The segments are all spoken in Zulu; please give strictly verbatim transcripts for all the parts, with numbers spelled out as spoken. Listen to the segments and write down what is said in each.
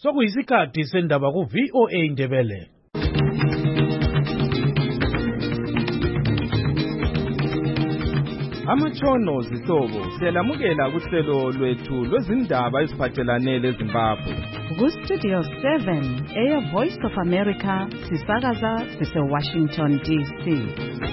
Sokuyisikhathi sendaba ku V O A Ndebele. Amatshono zihlobo siyalamukela kuhlelo lwethu lwezindaba eziphathelane leZimbabwe. Ku Studio seven eya Voice of America sisakaza sise Washington D C.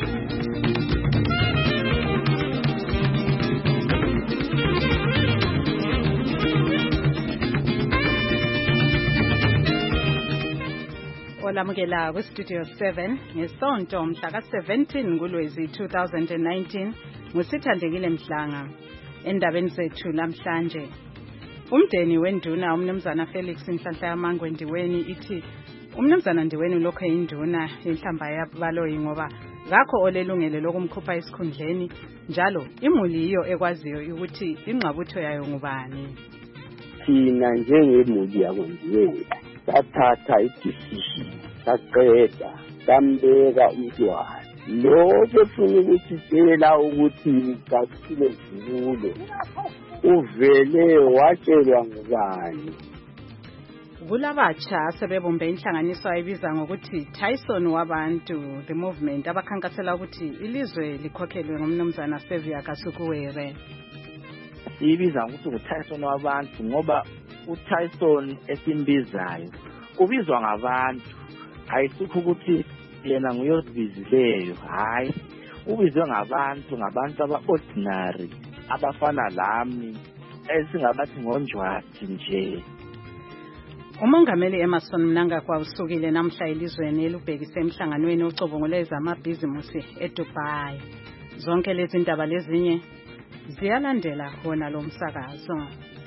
Olamukela ku Studio seven ngesonto mhla ka seventeen kuLwezi two thousand nineteen ngusithandekile Mhlanga. Endabeni zethu namhlanje, umndeni wenduna umnumzana Felix Nhlanhla Yamangwe Ndiweni ithi umnumzana Ndiweni lokho induna yenhlamba yabaloyi ngoba ngakho olelungelo lokumkhupha esikhundleni, njalo imuli iyo ekwaziyo ukuthi ingqabutho yayo ngubani. Thina njengemuli yakwenziwe sathatha idecision saqeda sambeka umntwana lo befuna ukusitshela ukuthi kakusile zibulo uvele watshelwa ngubani. Kulabatsha sebebombe inhlanganiso ayibiza ngokuthi Tyson wabantu, the movement, abakhankasela ukuthi ilizwe likhokhelwe ngumnumzana Sevia Kasukuwere. Ibiza ukuthi uTyson wabantu ngoba uTyson esimbizayo ubizwa ngabantu, ayisukho ukuthi yena nguyosibizileyo, hayi ubizwe ngabantu, ngabantu aba-ordinary abafana lami esingabathi ngonjwathi nje. Umongameli Emmerson Mnangagwa usukile namhla elizweni elubhekise emhlanganweni ocubunguleza amabhizimusi eDubai. Zonke lezi ndaba lezinye ziyalandela khona lo msakazo.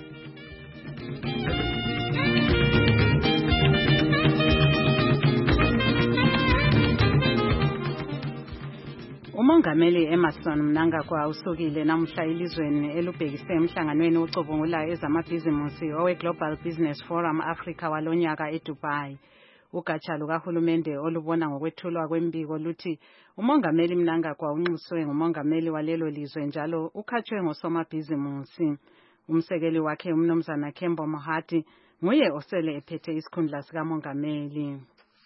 Umongameli Emmerson Mnangagwa usukile namhla elizweni elubhekise emhlanganweni ocubungula ezamabhizimusi owe Global Business Forum Africa walonyaka eDubai. Ugatsha lukahulumende olubona ngokwethulwa kwembiko luthi umongameli Mnangagwa unxuswe ngumongameli walelo lizwe njalo ukhatshwe ngosomabhizimusi. Umsekeli wakhe umnumzana Kembo Mohati nguye osele ephethe isikhundla sikamongameli.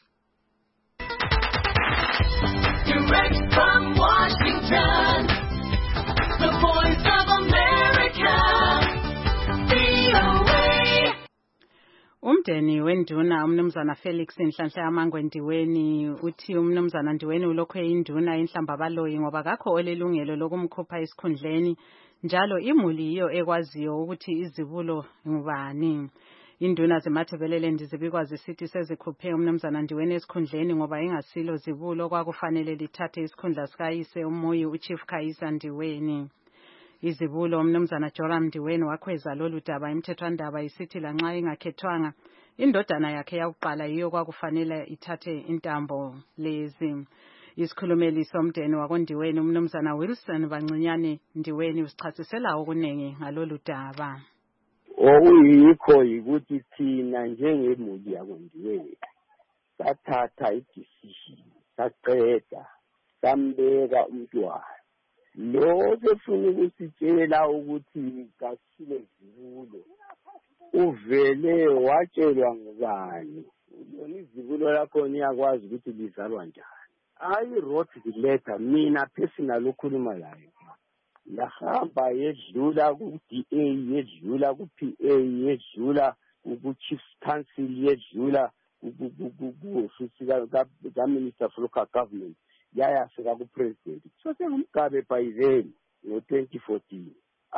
Direct from Washington, the Voice of America, V O A. Umndeni wenduna umnumzana Felix Nhlanhla Yamangwe Ndiweni uthi umnumzana Ndiweni ulokho induna enhlamba baloyi ngoba kakho olelungelo lokumkhupha esikhundleni, njalo imuli iyo ekwaziyo ukuthi izibulo ngubani. Induna zeMathebelele ndizibikwa zisithi sezikhuphe umnumzana Ndiweni esikhundleni ngoba engasilo zibulo kwakufanele lithathe isikhundla sikayise uMoyi uChief Khayisa Ndiweni. Izibulo umnumzana Joram Ndiweni wakhweza lolu daba imthethwandaba isithi lanxa engakhethwanga indodana yakhe yakuqala yiyo kwakufanele ithathe intambo lezi. Isikhulumeli somndeni wakondiweni umnumzana Wilson Bancinyane Ndiweni usichasisela okunengi ngalolu daba. Okuyikho yikuthi thina njengemuli yakwenziwe sathatha idecision saqeda sambeka umntwana lo befuna ukusitshela ukuthi kakusile zibulo uvele watshelwa ngubani. Yona izibulo lakho niyakwazi ukuthi lizalwa njani. I wrote the letter, mina personal ukhuluma layo. Lahamba yedlula ku-D A, yedlula ku-P A, yedlula ku-Chief Council, yedlula ku-ofisi ka-Minister for Local Government, yayafika ku-President. So sengumgabe by then ngo-twenty fourteen.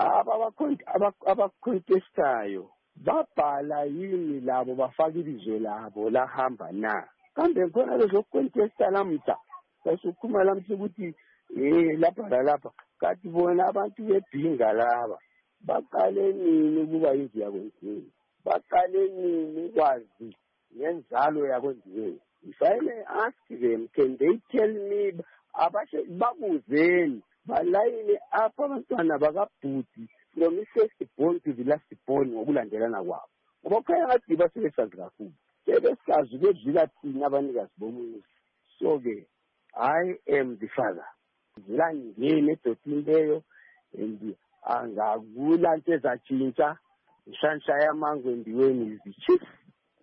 Abacontestayo babhala yini labo bafaka ilizwe labo lahamba na. Kambe khona lezocontesta lamhla sasukhuma lamhla ukuthi eh lapha lapha kathi bona abantu bebhinga laba baqale nini ukuba indlu yakwenziwe, baqale nini ukwazi ngenzalo yakwenziwe. If I may ask them, can they tell me abashe babuzeni balayini apha abantwana bakabhuti from the first born to the last born ngokulandelana kwabo, ngoba khaya ngathi basebesazi kakhulu sebesazi bedlula thina abanikazi bomuzi. So ke I am the father. Zilani ngene edotini leyo and angakula nto ezatshintsha. Nhlanhla Yamangwe Ndiweni is the chief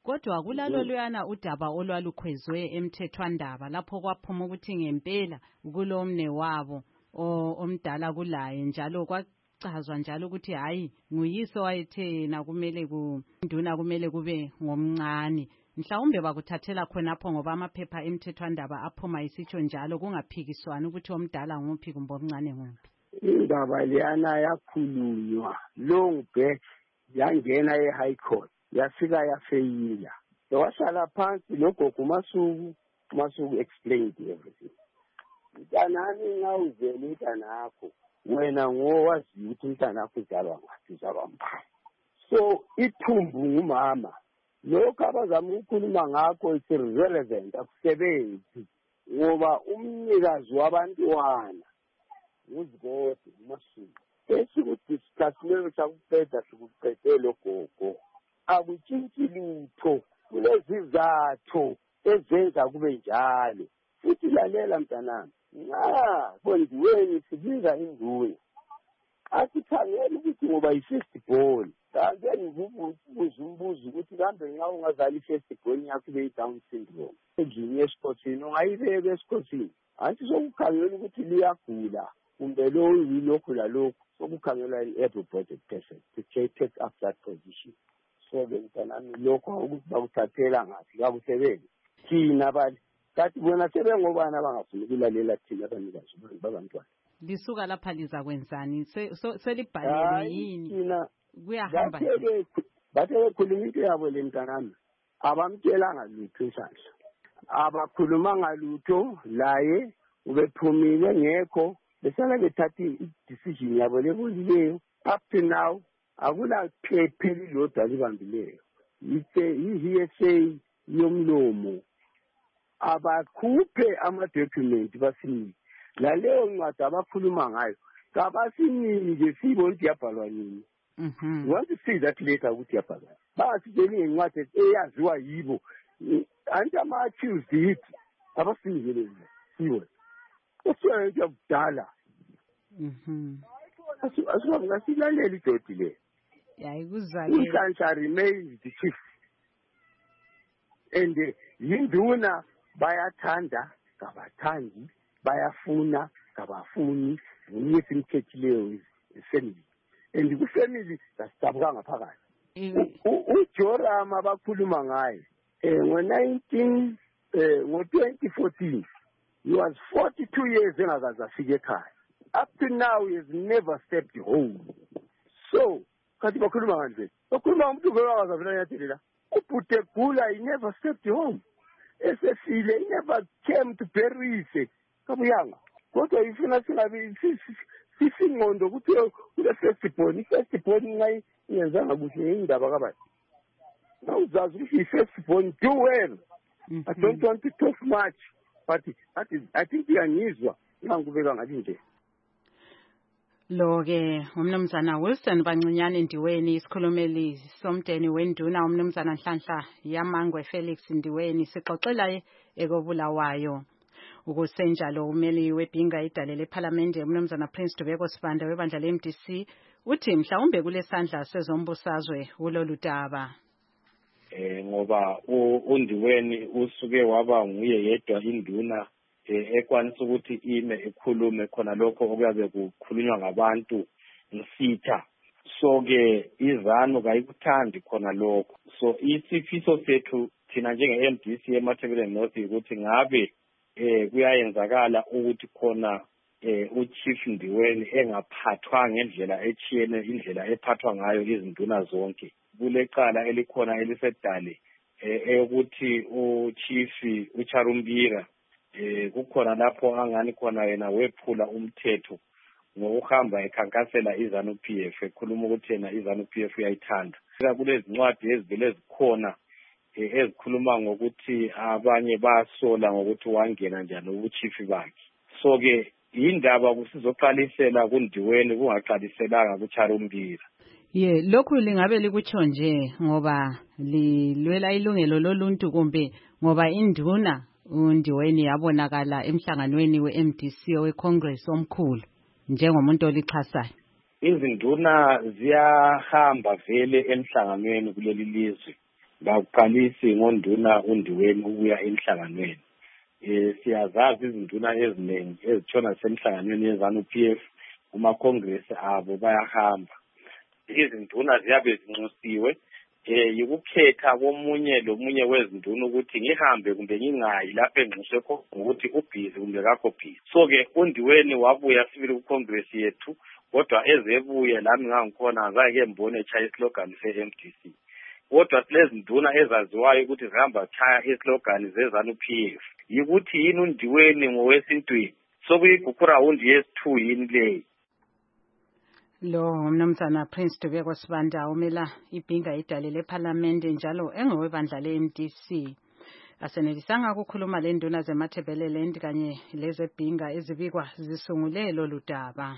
Kodwa kulalo luyana udaba olwalukhwezwe emthethwandaba lapho kwaphuma ukuthi ngempela kulomne wabo omdala kulaye njalo kwachazwa njalo ukuthi hayi nguyise wayethe na kumele kunduna kumele kube ngomncane. Mhlawumbe bakuthathela khonapho ngoba amaphepha emthethwandaba aphuma isitsho njalo kungaphikiswana ukuthi omdala nguphi kumbe omncane nguphi. Indaba leyana yakhulunywa long back yangena e-high court yafika yafeyila. Wasala phansi logogo uMasuku, uMasuku explained everything. Mntanami nxa uzele umntanakho wena ngowazi ukuthi umntanakho uzalwa ngathi uzalwa mbani. So ithumbu ngumama. Lokho abazama ukukhuluma ngakho is irrelevant, akusebenzi ngoba umnikazi wabantwana nguzigode uMasuku. Esikudiscuss leyo sakuqeda sikuqede logogo akutshintshi lutho kulezizathu ezenza kube njalo. Futhi lalela mntanami nxa kondiweni sibiza induna asikhangela ukuthi ngoba yi-first born kanti ngibuza umbuzo ukuthi kambe nxa ungazali i-first born yakho ibe yi-Down syndrome endlini yesikhothini ungayibeka esikhothini anti sokukhangela ukuthi liyagula kumbe lo yilokhu lalokhu sokukhangelwa i-able-bodied person to take up that position. So ke mntanami lokho ukuthi bakuthathela ngathi kakusebenzi thina bali kathi bona sebengobani abangafuni ukulalela thina abanikazi babantwana. Lisuka lapha liza kwenzani selibhalelwe yini kuyahamba bathe bekhuluma into yabo le mntanami abamtshelanga lutho isandla abakhulumanga lutho laye ubephumile ngekho besala bethatha i-decision yabo lebolileyo. Up to now akula phepha lilodwa libambileyo i-hearsay yomlomo abakhuphe ama-document basinike laleyo ncwadi abakhuluma ngayo kabasinike sibone ukuthi yabhalwa nini. We want to see that later ukuthi yabhalwa basitsheli ngencwadi eyaziwa yibo anti ama-accused yithi abasinike sibone kusiyona into yakudala. Asilalela idodi le. Uhlanhla remains the chief. And yinduna bayathanda kabathandi bayafuna kabafuni ngithi imkhethileyo ifamily. And ku-family sasidabuka ngaphakathi. uJoram abakhuluma ngaye ngo-nineteen ngo-twenty fourteen he was forty-two years engakaze afike ekhaya. Up to now he has never stepped home. So kathi bakhuluma ngani bakhuluma umuntu ngakaze avela yathelela ubhuti gula he never stepped home. Esefile he never came to bury it kabuyanga kodwa ifuna singabi sisingqondo ukuthi ule first born i-first born nxa ingenzanga kuhle indaba kabathi now uzazi ukuthi i-first born do well. I don't want to talk much but that is, I think iyangizwa ngangubeka ngathi nje. Lo ke umnumzana Wilson Bancinyane Ndiweni isikhulumeli somdeni wenduna umnumzana Nhlanhla Yamangwe Felix Ndiweni sixoxela ekobulawayo. Ukusenjalo umeli webhinga idale leParliament umnumzana Prince Dubeko Sibanda webandla le-M D C uthi mhlawumbe kulesandla sezombusazwe kulolu daba. Eh ngoba uNdiweni usuke waba nguye yedwa induna ekwanisa ukuthi ime ekhulume khona lokho okuyabe kukhulunywa ngabantu ngisitha. So ke izano kayikuthandi khona lokho. So isifiso sethu thina njenge-M D C eMatabeleland North ukuthi ngabe eh kuyayenzakala ukuthi khona eh uChief Ndiweni engaphathwa ngendlela echiyene indlela ephathwa ngayo izinduna zonke. Kulecala elikhona elisedale eh ukuthi uChief uCharumbira eh kukhona lapho angani khona yena wephula umthetho ngokuhamba ekhankasela iZanu P F ekhuluma ukuthi yena iZanu P F uyayithanda. Kulezi ncwadi ezivele ezikhona ezikhuluma ngokuthi abanye basola ngokuthi wangena njani ubuchief bakhe. So ke indaba kusizoqalisela kuNdiweni kungaqaliselanga kuCharumbira. Ye lokhu lingabe likutsho nje ngoba lilwela ilungelo loluntu kumbe ngoba induna uNdiweni yabonakala emhlanganweni we-M D C we-Congress omkhulu njengomuntu olixhasayo. Izinduna ziyahamba vele emhlanganweni kuleli lizwe ngakuqalisi ngonduna undiweni ukuya emhlanganweni. Eh siyazazi izinduna eziningi ezitshona semhlanganweni yeZANU-P F uma congress abo bayahamba. Izinduna ziyabe zinxusiwe eh yikukhetha komunye lomunye wezinduna ukuthi ngihambe kumbe ngingayi lapha enxuswe khona ukuthi ubhizi kumbe kakho busy. So ke undiweni wabuya sibili ku congress yethu kodwa ezebuye lami ngangikhona azake mbone echaya islogan se-M D C. Kodwa silezi nduna ezaziwayo ukuthi zihamba chaya islogan zeZANU-P F yikuthi yini undiweni ngowesintwini sokuyigukhura undi yesithu yini le. Lo umnumzana Prince Dubeko Sibanda umela ibhinga idale leParliament njalo engowebandla le-M D C. Asenelisanga ukukhuluma le nduna zeMatabeleland kanye lezebhinga ezibikwa zisungule lo ludaba.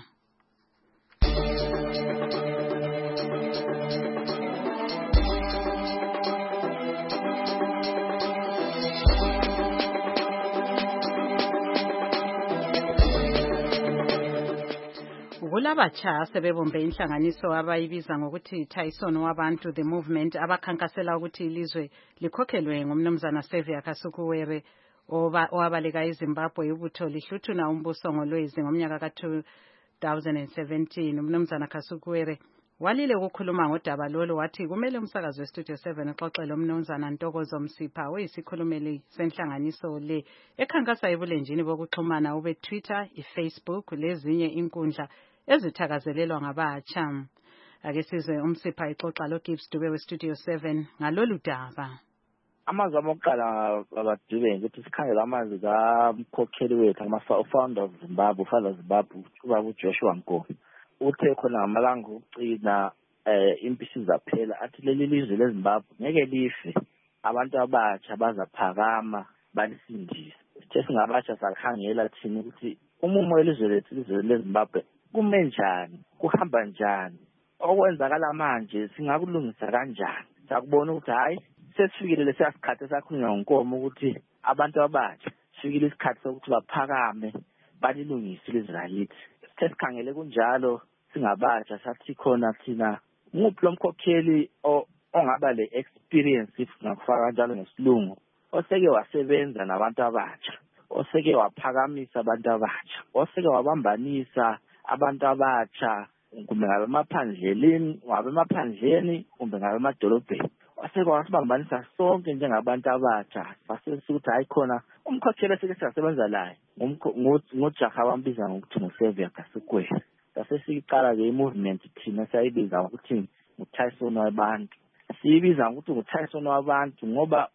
Kulabatsha sebebombe inhlanganiso abayibiza ngokuthi Tyson wabantu the movement abakhankasela ukuthi ilizwe likhokhelwe ngumnumzana Xavier Kasukuwere owabaleka eZimbabwe ibutho lihluthuna umbuso ngolwezi ngomnyaka ka two thousand seventeen. Umnumzana Kasukuwere walile ukukhuluma ngodaba lolu wathi kumele umsakazo weStudio seven uxoxele umnumzana Ntokozo Msipha oyisikhulumeli senhlanganiso le ekhankasa ebulenjini bokuxhumana ube Twitter, iFacebook lezinye inkundla ezithakazelelwa ngabatsha. Ake sizwe uMsipha ixoxa lo Gibbs Dube weStudio seven ngalolu daba. Amazwi amokuqala abadube ukuthi sikhangele amazwi kamkhokheli wethu ama-founder of Zimbabwe, father Zimbabwe, ubaba uJoshua Nkomo. Uthe khona ngamalanga okucina eh impisi zaphela athi leli lizwe leZimbabwe ngeke life, abantu abatsha bazaphakama balisindise. Sithe singabatsha sakhangela thina ukuthi umumo welizwe lethu ilizwe leZimbabwe kume njani, kuhamba njani, okwenzakala manje singakulungisa kanjani. Sakubona ukuthi hayi sesifikile lesikhathi sakhulunywa ngoNkomo ukuthi abantu abatsha sifikile isikhathi sokuthi baphakame balilungise ilizwe lakithi. Sithe sikhangele kunjalo singabatsha sathi khona thina nguphi lomkhokheli ongaba le experience if ngakufaka kanjalo ngesilungu oseke wasebenza nabantu abatsha, oseke waphakamisa abantu abatsha, oseke wabambanisa abantu abatsha kumbe ngabe emaphandleni, ngabe emaphandleni kumbe ngabe emadolobheni, oseke wasibambanisa sonke njengabantu abatsha. Basesithi hayi khona umkhokheli eseke siyasebenza laye ngojaha bambiza ngokuthi nguXavier Kasukuwere. Sasesiqala ke i-movement thina sayibiza ukuthi nguTyson wabantu. Siyibiza ukuthi nguTyson wabantu ngoba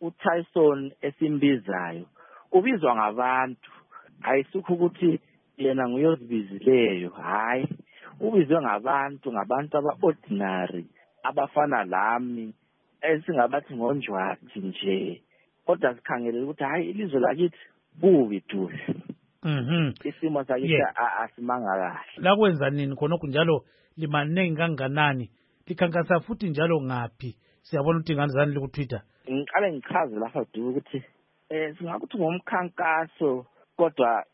uTyson esimbizayo ubizwa ngabantu, ayisukho ukuthi yena nguyozibizileyo, hayi ubizwe ngabantu, ngabantu aba-ordinary abafana lami esingabathi ngonjwathi nje, kodwa sikhangele ukuthi hayi ilizwe lakithi bubi duze. Mhm. Isimo sakithi asimanga kahle. La kwenza nini khonokho njalo limanengi kanganani? Likhankasa futhi njalo ngaphi? Siyabona ukuthi ingane zani ku Twitter. Ngiqale ngichaze lapha duku ukuthi eh singakuthi ngomkhankaso kodwa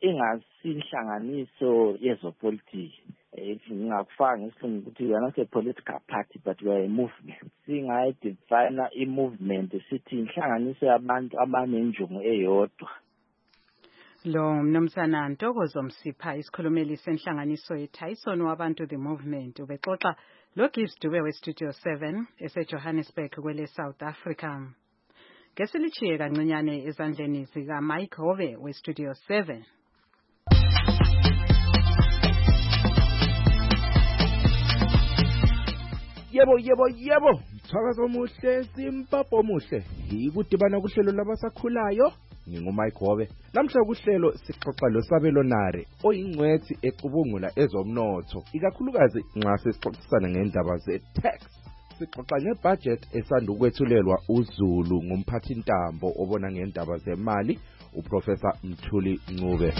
ingasinhlanganiso yezopolitiki. Eh ngingakufaka ngesilungu ukuthi we are not a political party but we are a movement. Singayidefine i-movement sithi inhlanganiso yabantu abanenjongo eyodwa. Lo mnumzana Ntokozo Msipha isikhulumeli senhlanganiso yeTyson wabantu the movement ubexoxa lo Gibbs Dube weStudio seven eseJohannesburg kwele South Africa. Ngesilichiye kancinyane ezandleni zika Mike Hove weStudio seven. Yebo yebo yebo, mthakazo omuhle, simpapho omuhle. Yikudibana kuhlelo labasakhulayo. Ngingumike Hove. Namhla kuhlelo sixoxa lo Sabelonare oyingcwethi ecubungula ezomnotho, ikakhulukazi nxa sesixoxisana ngendaba ze-tax. Sixoxa ngebudget esanda ukwethulelwa uZulu ngumphathintambo obona ngendaba zemali uProfessor Mthuli Ncube.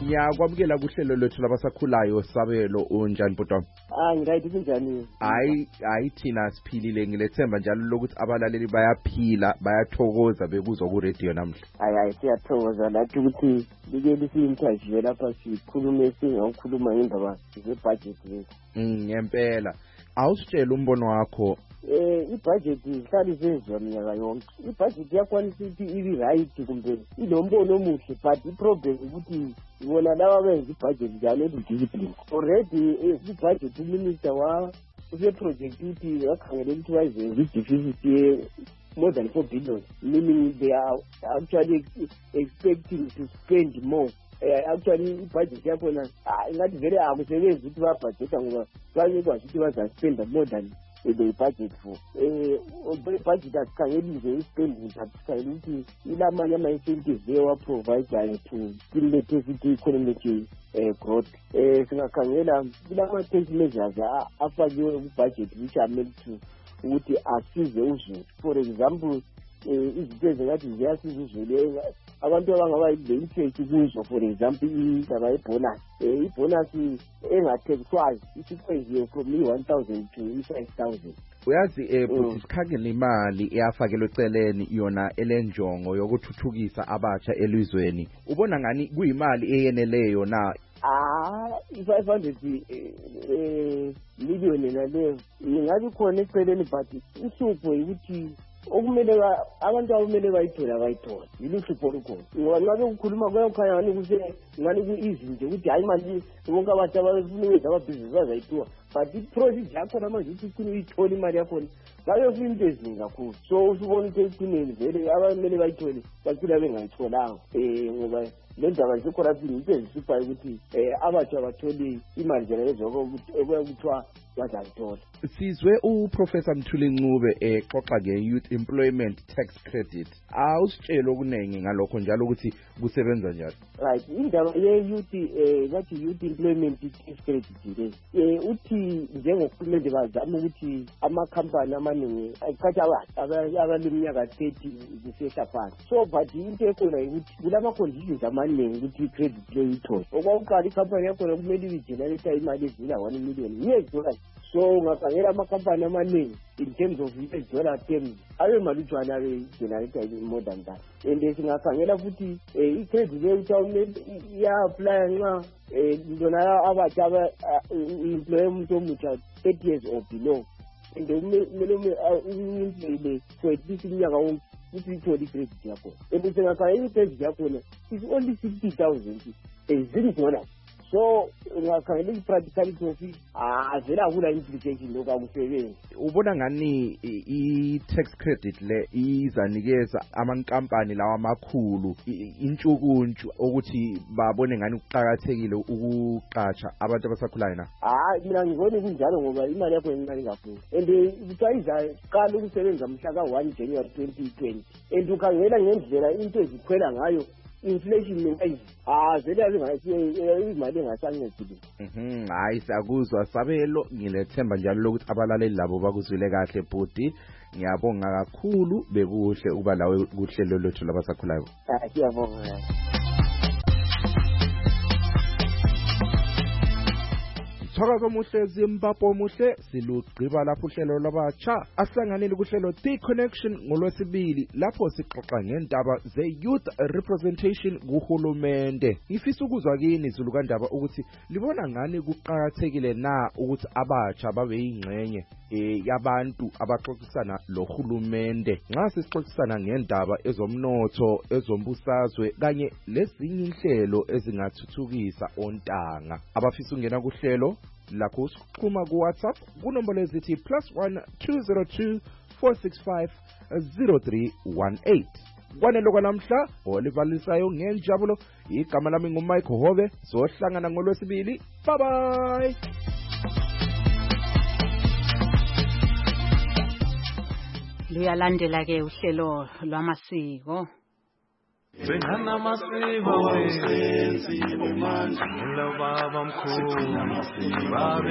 Ngiyakwamukela kuhlelo lethu labasakhulayo Sabelo unjani butwa? Ah ngirayithi kunjani? Hayi hayi thina siphilile ngilethemba njalo lokuthi abalaleli bayaphila bayathokoza bekuzwa ku radio namhla. Hayi hayi siyathokoza lathi ukuthi like lisinterview lapha sikhulume singakhuluma ngendaba ze-budget lethu. Mm ngempela. Awusitshela umbono wakho. Eh i-budget ihlali sezwa minyaka yonke. I-budget yakwanisa ukuthi ibi right kumbe inombono omuhle but i-problem ukuthi wona lawa benza i-budget njalo ediscipline. Already i-budget minister wa use project ukuthi wakhangela ukuthi wayizenza i-deficit more than four billion, meaning they are actually expecting to spend more. Uh, actually i-budget yakhona ingathi vele akusebenzi ukuthi babhajeta ngoba bayekwazi ukuthi bazaspenda more than the budget for eh budget asikhangeli nje ispending asikhangeli ukuthi ilamanye ama-incentives ewa-providayo to stimulate the economic eh growth. Eh singakhangela kulama-tax measures afakiwe ku-budget which are meant to ukuthi asize uzulu. For example, izinto ezingathi ziyasiza uzulu abantu abangaba le-interest kuzo, for example indaba yebonus. Um ibonus engathekiswayo isikwenziwe from i-one thousand to i-five thousand. Uyazi eh futhi sikhangela imali eyafakelwe eceleni yona elenjongo yokuthuthukisa abatsha elizweni. Ubona ngani kuyimali eyeneleyo na? Ah i-five hundred eh million naleyo ingabi khona eceleni but uhlupho ukuthi okumele abantu abamele bayithola bayithola yiluhlupho olukhona. Ngoba nxa ukukhuluma kuyakhanya ngani kuse ngani ku-easy nje ukuthi hayi manje bonke abantu abafuna ukwenza amabhizinisi bazayithiwa, but i-process yakhona manje ukuthi ufuna uyithola imali yakhona bayofuna into eziningi kakhulu. So usubona ukuthi ekugcineni vele abamele bayithole bacina bengayitholanga um ngoba le ndaba ze-corruption into ezisiphayo ukuthi um abatsha bathole imali njena lezo okuyakuthiwa bazayithola. Sizwe uProfessor Mthuli Ncube exoxa nge-Youth Employment Tax Credit. Awusitshela okuningi ngalokho njalo ukuthi kusebenza njani. Right, indaba ye-youth eh bathi Youth Employment Tax Credit le eh uthi njengohulumende bazama ukuthi amakhampani amaningi akhathi abantu abaleminyaka thirty kusehla phansi. So but into ekhona ukuthi kulama conditions amaningi ukuthi i-credit le ithole. Okwaqala ikhampani yakhona kumele igenerate imali ezila one million yes dollars. So ngakhangela amakhampani amaningi in terms of U S dollar terms abe malutshwana abe generate more than that. And singakhangela futhi i-credit le utawumele iya-apply nxa lona abatsha aba-employe umuntu omutsha thirty years or below, and kumele umployile for at least iminyaka wonke ukuthi ithole i-credit yakhona. And singakhangela i-credit yakhona is only sixty thousand zero dollars. So ngakhangela i-practicality of it avela akula implication lokho akusebenzi. Ubona ngani i-tax credit le izanikeza amankampani lawa amakhulu intshukuntshu ukuthi babone ngani kuqhakathekile ukuqatsha abantu abasakhulayo na? Hayi mina ngibona kunjalo ngoba imali yakho encane kakhulu, and kuthiwa qala ukusebenza mhla ka one January twenty twenty, and ukhangela ngendlela into ezikhwela ngayo inflation leyo ah vele azingasiyo imali engasancedile. Mhm hayi sakuzwa Sabelo, ngilethemba njalo lokuthi abalaleli labo bakuzwile kahle bhuti. Ngiyabonga kakhulu, bekuhle uba lawe kuhlelo lethu labasakhulayo. Ah siyabonga. Thakazo muhle Zimbabwe muhle silugqiba lapho uhlelo labatsha asihlanganele kuhlelo The Connection ngolwesibili lapho sixoxa ngendaba ze-youth representation kuhulumende. Ngifisa ukuzwa kini Zulukandaba ukuthi libona ngani kuqhakathekile na ukuthi abatsha babe yingxenye eh yabantu abaxoxisana lohulumende nxa sixoxisana ngendaba ezomnotho, ezombusazwe kanye lezinye inhlelo ezingathuthukisa ontanga. Abafisa ungena kuhlelo lakho usikhuluma ku WhatsApp kunombolo ezithi plus one two zero two four six five zero three one eight. Kwanelo kwanamhla olivalisayo ngenjabulo, igama lami nguMike Hove, sohlangana ngolwesibili. Bye bye. Luyalandela ke uhlelo lwamasiko. Bengana masiko wesizwe manje lobaba mkhulu babe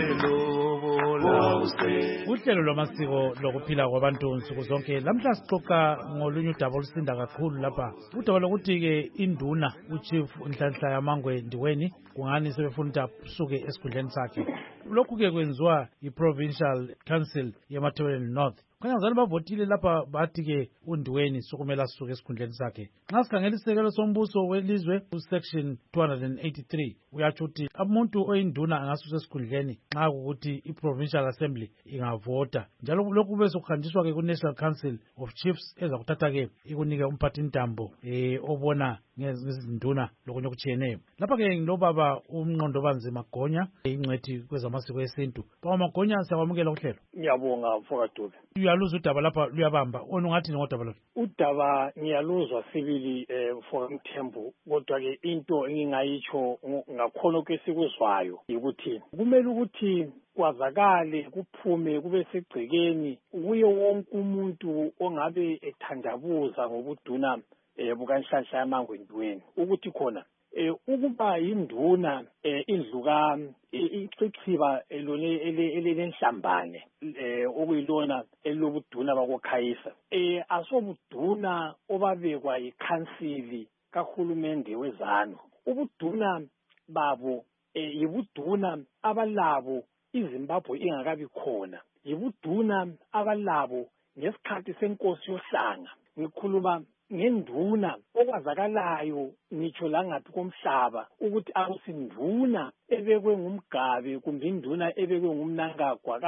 lobola. Uhlelo lwamasiko lokuphila kwabantu nsuku zonke lamhla sixoxa ngolunye udaba olusinda kakhulu lapha. Udaba lokuthi-ke induna uchief Nhlanhla Yamangwe Ndiweni kungani sebefuna suke esikhundleni sakhe. Lokhu-ke kwenziwa yi-Provincial Council yeMatabeleland North. Khanyazana bavotile lapha bathi-ke uNdiweni sokumele asuke esikhundleni sakhe. Nxa sikhangela isisekelo sombuso welizwe usection two eighty-three uyatsho ukuthi umuntu oyinduna angasuswa esikhundleni nxa ukuthi i-Provincial Assembly ingavota. Njalo lokhu kube sokuhanjiswa-ke ku-National Council of Chiefs ezakuthatha-ke ikunike umphathintambo eh obona ngezinduna lokunye okutshiyeneyo. Lapha-ke ngilobaba uMnqondobanzi Magonya ingcwethi kwezamasiko esintu. Baba Magonya, siyakwamukela uhlelo. Ngiyabonga mfowethu. Uyaluzwa udaba lapha luyabamba. Ona ungathi ngodaba lo. Udaba ngiyaluzwa sibili eh mfowethu, kodwa ke into engingayitsho ngakhona kwesikuzwayo ukuthi kumele ukuthi kwazakale kuphume kube segcekeni kuye wonke umuntu ongabe ethandabuza ngobuduna eh bukaNhlanhla Yamangwe Ndiweni ukuthi khona eh ukuba induna eh indluka ixhichiba elone elenhlambane eh okuyilona elobuduna bakokhayisa eh asobuduna obabekwa ikhansili kahulumende wezano. Ubuduna babo eh yibuduna abalabo iZimbabwe ingakabi khona, yibuduna abalabo ngesikhathi senkosi yohlanga. Ngikhuluma ngenduna okwazakalayo ngitsho la ngaphi komhlaba ukuthi akusinduna ebekwe ngumgabe kumbe induna ebekwe ngumnangagwa,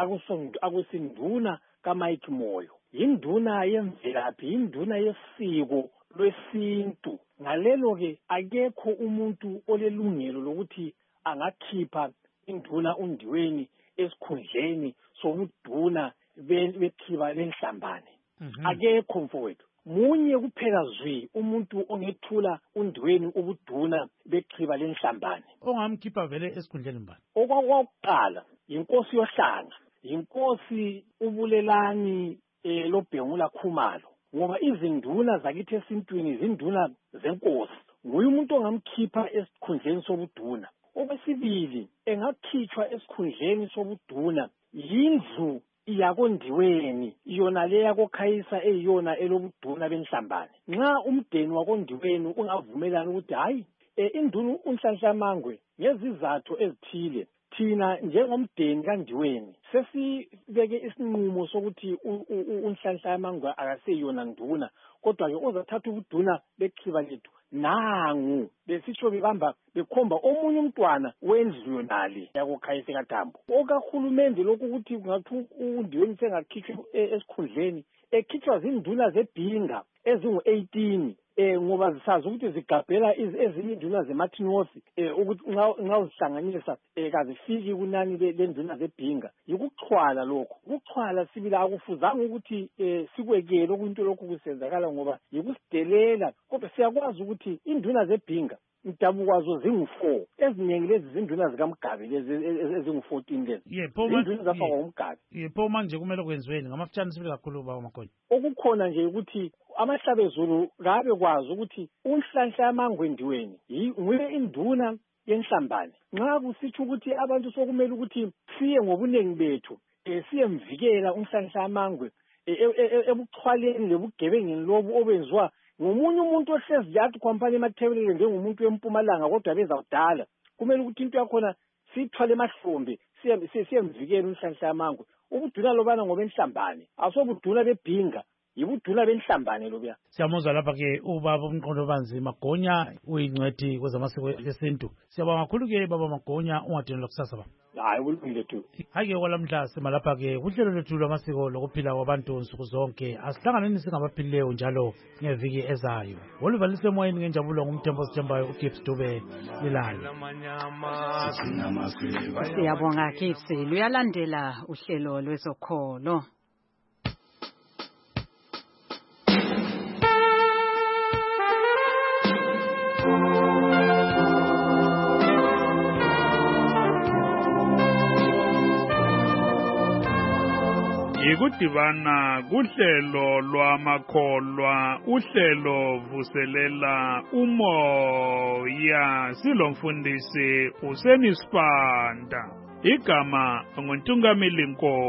akusinduna kaMike Moyo, yinduna yemvelaphi, yinduna yesiko lwesintu. Ngalelo-ke akekho umuntu olelungelo lokuthi angakhipha induna uNdiweni esikhundleni sobuduna bethiba lenhlambane. Akekho mfowethu. Munye kuphela zwi umuntu ongethula uNdiweni ubuduna bechiba lenhlambane. Ongamkhipha vele esikhundleni mbani? Okwakuqala inkosi yohlanga, inkosi uBulelani eh loBhengula Khumalo. Ngoba izinduna zakithi esintwini izinduna zenkosi. Nguye umuntu ongamkhipha esikhundleni sobuduna. Okwesibili engakhitshwa esikhundleni sobuduna yindlu iyakondiweni iyona leya kokhayisa eyiyona elobuduna benhlambane. Nxa umdeni wakondiweni ungavumelana ukuthi hayi induna uNhlanhla Yamangwe ngezizathu ezithile, thina njengomdeni kaNdiweni sesibeke isinqumo sokuthi uNhlanhla Yamangwe akaseyona nduna, kodwa ke uzathatha ubuduna bechiba lethu nangu besitsho bebamba bekhomba omunye umntwana wendlu yonale yakokhayisa kaTambo. Okahulumende lokhu ukuthi kungathi uNdiweni sengakhitshwa esikhundleni ekhitshwa zinduna zebhinga ezingu eighteen eh ngoba zisazi ukuthi zigabhela ezinye induna zeMartin North eh ukuthi nxa uzihlanganisa eh kazifiki kunani lenduna zebhinga. Yikuxhwala lokho, ukuxhwala sibila akufuzanga ukuthi eh sikwekele okunto lokhu kusenzakala ngoba yikusidelela, kodwa siyakwazi ukuthi induna zebhinga mdabukwazo zingu four, ezinengi lezi zinduna zikaMgabe lezi ezingu fourteen lezi. Yebo, induna zafa ngoMgabe. Yebo, manje kumele kwenziweni ngamafutshane sibili kakhulu baba Magonya. Okukhona nje ukuthi amahlabezulu kabe kwazi ukuthi uNhlanhla Yamangwe Ndiweni nguye induna yenhlambane. Nxa kusitsho ukuthi abantu sokumele ukuthi siye ngobunengi bethu eh siyemvikela uNhlanhla Yamangwe ebuxhwaleni lebugebengeni lobu obenziwa ngomunye umuntu ohlezi yathi kwampani emathebelele njengomuntu wempumalanga kodwa beza kudala, kumele ukuthi into yakhona sithwale emahlombe siyemvikela uNhlanhla Yamangwe. Ubuduna lobana ngobenhlambane asobuduna bebhinga, yibuduna benhlambane lobuya. Siyamuzwa lapha-ke ubaba uMnqondobanzi Magonya uyingcwethi kwezamasiko esintu. Siyabonga kakhulu-ke baba Magonya, ungadinelwa kusasa baba. Hayi kulungile tu. Hake kwalamhla sima lapha-ke kuhlelo lwethu lwamasiko lokuphila kwabantu nsuku zonke. Asihlanganeni singabaphilileyo njalo ngeviki ezayo. Oluvalise emoyeni ngenjabulo ngumthembo sithembayo uGibbs Dube lilayo. Siyabonga Gibbs. Luyalandela uhlelo lwezokholo. ikudibana kuhlelo lwamakholwa uhlelo vuselela umoya silomfundisi uSenisipanda igama nguntungamili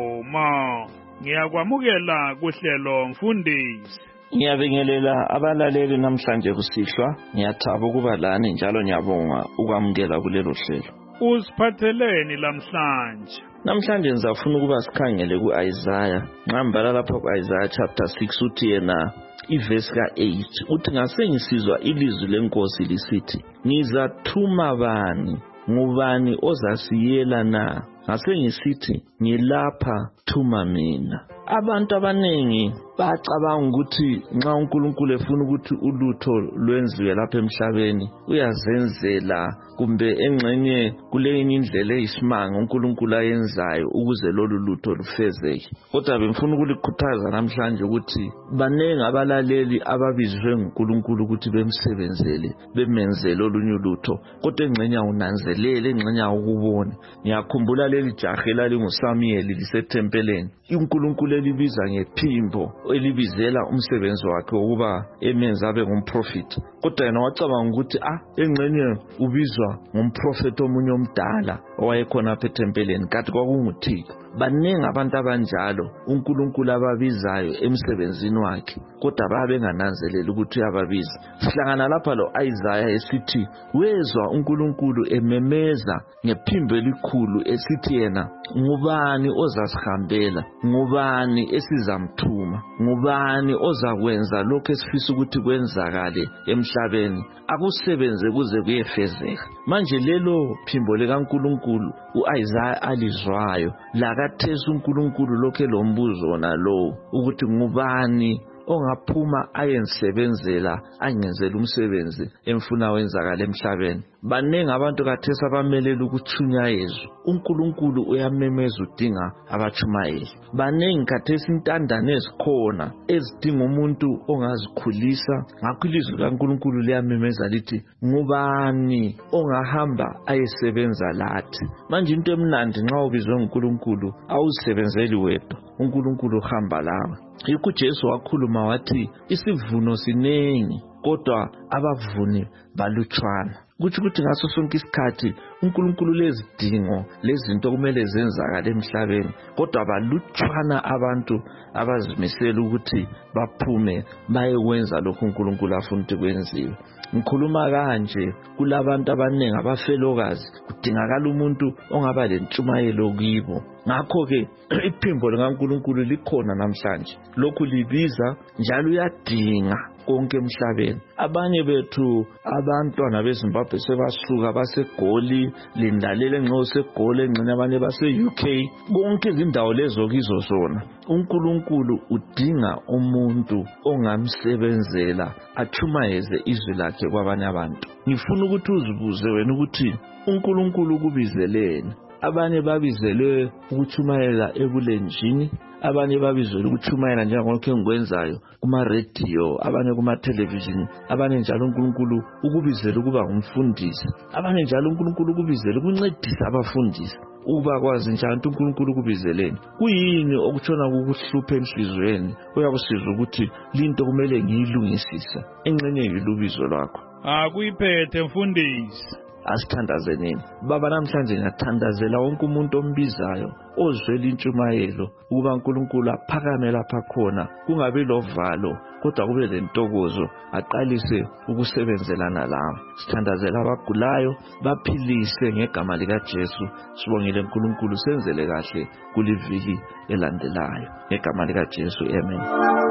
Nkomo ngiyakwamukela kuhlelo mfundisi. Ngiyabingelela abalaleli namhlanje kusihlwa ngiyathaba ukuba lani njalo ngiyabonga ukwamukela kulelo hlelo. Usiphatheleni lamhlanje? Namhlanje ngizafuna ukuba sikhangele kuIsaiah. Ngambala lapha kuIsaiah chapter six uthi yena iverse ka eight uthi ngase ngisizwa ilizwi lenkosi lisithi ngizathuma bani ngubani ozasiyela na ngase ngisithi ngilapha thuma mina. Abantu abanengi bacabanga ukuthi nxa uNkulunkulu efuna ukuthi ulutho lwenziwe lapha emhlabeni uyazenzela kumbe engxenye kule indlela eyisimanga uNkulunkulu ayenzayo ukuze lolu lutho lufezeke. Kodwa bengifuna ukulikhuthaza namhlanje ukuthi banenge abalaleli ababizwe nguNkulunkulu ukuthi bemsebenzele bemenzele olunye lutho kodwa engxenye unanzelele engxenye ukubona. Ngiyakhumbula leli jahe lalinguSamuel lisethempeleni uNkulunkulu elibiza ngephimbo elibizela umsebenzi wakhe ukuba emenze abe ngumprofeti kodwa yena wacabanga ukuthi ah engxenye ubizwa ngumprofeti omunye omdala owayekhona apha ethempeleni kanti kwakunguThixo. Baningi abantu abanjalo uNkulunkulu ababizayo emsebenzini wakhe kodwa babengananzeleli ukuthi uyababiza. Sihlangana lapha lo Isaiah esithi wezwa uNkulunkulu ememeza ngephimbo elikhulu esithi yena ngubani ozasihambela ngubani esizamthuma ngubani ozakwenza lokho esifisa ukuthi kwenzakale emhlabeni akusebenze kuze kuyefezeka. Manje lelo phimbo likaNkulunkulu uIsaiah alizwayo lakathesa uNkulunkulu lokho lombuzo nalo ukuthi ngubani ongaphuma ayensebenzela angenzela umsebenzi emfuna wenzakala emhlabeni. Banenge abantu kathesa abamelela ukuthunyayezwa uNkulunkulu uyamemeza udinga abachumayeli. Banenge kathesa intandane ezikhona ezidinga umuntu ongazikhulisa ngakho ilizwi kaNkulunkulu liyamemeza lithi ngubani ongahamba ayesebenza lathi. Manje into emnandi nxa ubizwe nguNkulunkulu awusebenzeli wedwa uNkulunkulu uhamba lawe. Yikho uJesu wakhuluma wathi isivuno sinengi kodwa abavuni balutshwana. Kuthi ukuthi ngaso sonke isikhathi uNkulunkulu lezidingo lezinto kumele zenzakale emhlabeni kodwa balutshwana abantu abazimisela ukuthi baphume bayekwenza lokho uNkulunkulu afuna ukuthi kwenziwe. Ngikhuluma kanje kulabantu abanengi abafelokazi kudingakala umuntu ongaba lentshumayelo kibo. Ngakho ke iphimbo likaNkulunkulu likhona namhlanje lokhu libiza njalo uyadinga konke emhlabeni. Abanye bethu abantwana beZimbabwe sebasuka baseGoli lindalele nxa seGoli engxenye abanye base-U K bonke izindawo lezo kizo zona. uNkulunkulu udinga umuntu ongamsebenzela achumayeze izwi lakhe kwabanye abantu. Ngifuna ukuthi uzibuze wena ukuthi uNkulunkulu ukubizeleni. Abanye babizelwe ukuchumayela ebulenjini, abanye babizelwe ukuchumayela njengokho engikwenzayo kuma radio, abanye kuma television, abanye njalo uNkulunkulu ukubizela ukuba umfundisi, abanye njalo uNkulunkulu ukubizela ukuncedisa abafundisi. Uba kwazi njalo uNkulunkulu ukubizeleni kuyini okutshona ukuhlupha enhlizweni uyabusizwa ukuthi linto kumele ngiyilungisise engxenye yilubizo lwakho. Akuyiphethe mfundisi. Asithandazenini baba namhlanje ngiyathandazela wonke umuntu ombizayo ozwela intshumayelo ukuba uNkulunkulu aphakame lapha khona kungabi lovalo kodwa kube lentokozo aqalise ukusebenzelana lawe. Sithandazela abagulayo baphilise ngegama lika Jesu. Sibongile uNkulunkulu senzele kahle kuliviki elandelayo ngegama lika Jesu. Amen.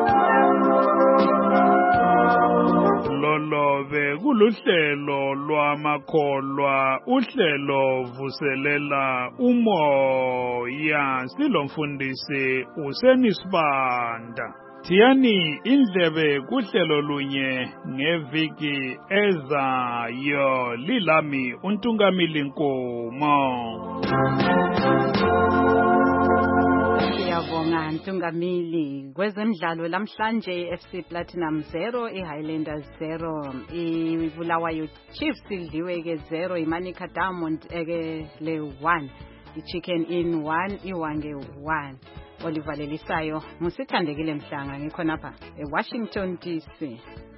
Lolobe kuluhlelo lwamakholwa uhlelo vuselela umoya silomfundisi uSenisipanda. Thiyani indlebe kuhlelo lunye ngeviki ezayo lilami uNtungamili Nkomo. Siyabonga Ntungamili. Kwezemidlalo lamhlanje F C Platinum zero iHighlanders zero iBulawayo Chiefs idliwe ke zero iManica Diamond eke le one iChicken Inn one iWange one. olivalelisayo ngusithandekile Mhlanga ngikhonapha eWashington D C.